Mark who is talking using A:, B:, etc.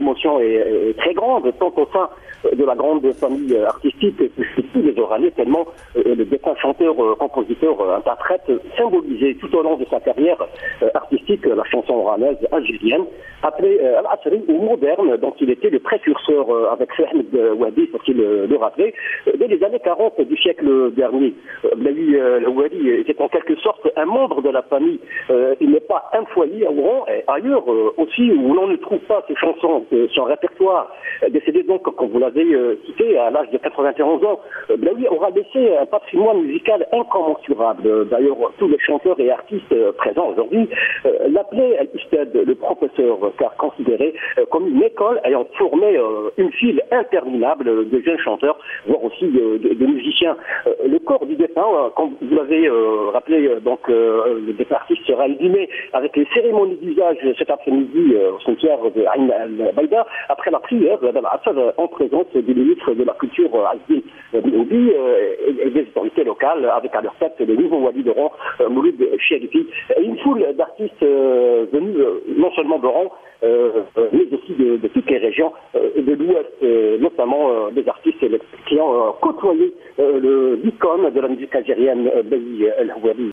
A: l'émotion est très grande, tant au sein de la grande famille artistique que tous les Oranais, tellement le défunt chanteur, compositeur, interprète symbolisait tout au long de sa carrière artistique la chanson oranaise algérienne, appelée Al-Asri ou moderne, dont il était le précurseur avec Ahmed Wadi, faut-il le rappeler, dès les années 40 du siècle dernier. Blaoui Louali était en quelque sorte un membre de la famille. Il n'est pas un foyer à Oran, et ailleurs aussi, où l'on ne trouve pas ses chansons, son répertoire. Décédé donc, comme vous l'avez cité, à l'âge de 91 ans, Blaoui aura laissé un patrimoine musical incommensurable. D'ailleurs, tous les chanteurs et artistes présents aujourd'hui l'appelaient Al-Istad, le professeur, car considéré comme une école ayant formé une file interminable de jeunes chanteurs, voire aussi de musiciens. Le corps du défunt, comme vous l'avez rappelé, donc le défunt artiste sera inhumé avec les cérémonies d'usage cet après-midi au cimetière de Aïn al-Baïda, après la prière d'Al-Assad en présence du ministre de la Culture Azdin Benoubi et des autorités locales, avec à leur tête le nouveau wali d'Oran, Mouloud Chérifi. Une foule d'artistes venus non seulement d'Oran, mais aussi de toutes les régions de l'Ouest, notamment des artistes qui ont côtoyé l'icône de la musique algérienne, Blaoui Louali.